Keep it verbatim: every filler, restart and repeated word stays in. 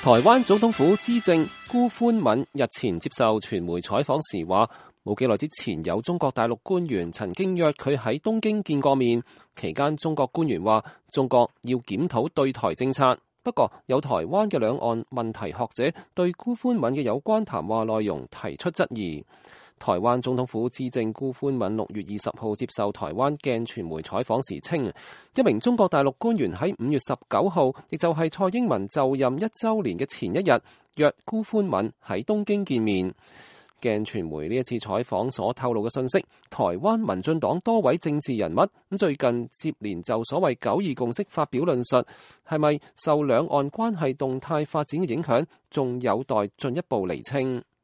台灣總統府資政辜寬敏日前接受傳媒採訪時話，冇幾耐之前有中國大陸官員曾經約佢喺東京見過面，期間中國官員話中國要檢討對台政策。不過有台灣嘅兩岸問題學者對辜寬敏嘅有關談話內容提出質疑。台灣總統府資政辜寬敏六月二十號接受台灣鏡傳媒採訪時稱，一名中國大陸官員喺五月十九號，亦就係蔡英文就任一周年嘅前一日，約辜寬敏喺東京見面。鏡傳媒呢一次採訪所透露嘅信息，台灣民進黨多位政治人物咁最近接連就所謂九二共識發表論述，係咪受兩岸關係動態發展嘅影響，仲有待進一步釐清。